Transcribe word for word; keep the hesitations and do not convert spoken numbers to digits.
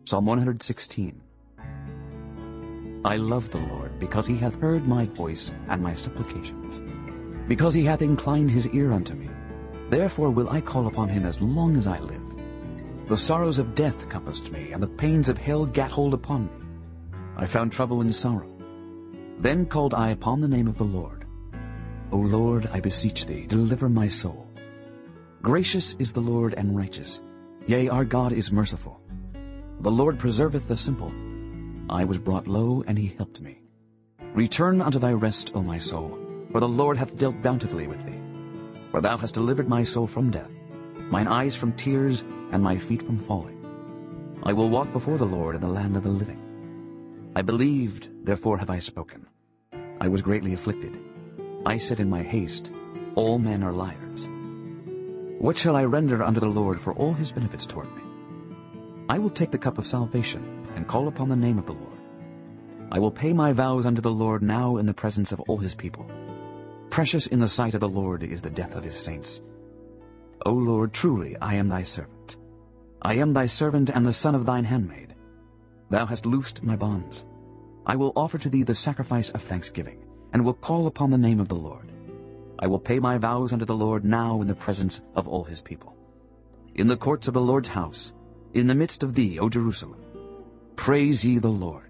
Psalm one hundred sixteen. I love the Lord, because he hath heard my voice and my supplications. Because he hath inclined his ear unto me. Therefore will I call upon him as long as I live. The sorrows of death compassed me, and the pains of hell gat hold upon me. I found trouble and sorrow. Then called I upon the name of the Lord. O Lord, I beseech thee, deliver my soul. Gracious is the Lord and righteous. Yea, our God is merciful. The Lord preserveth the simple. I was brought low, and he helped me. Return unto thy rest, O my soul, for the Lord hath dealt bountifully with thee. For thou hast delivered my soul from death, mine eyes from tears, and my feet from falling. I will walk before the Lord in the land of the living. I believed, therefore have I spoken. I was greatly afflicted. I said in my haste, all men are liars. What shall I render unto the Lord for all his benefits toward me? I will take the cup of salvation, and call upon the name of the Lord. I will pay my vows unto the Lord now in the presence of all his people. Precious in the sight of the Lord is the death of his saints. O Lord, truly I am thy servant. I am thy servant and the son of thine handmaid. Thou hast loosed my bonds. I will offer to thee the sacrifice of thanksgiving, and will call upon the name of the Lord. I will pay my vows unto the Lord now in the presence of all his people. In the courts of the Lord's house, in the midst of thee, O Jerusalem. Praise ye the Lord.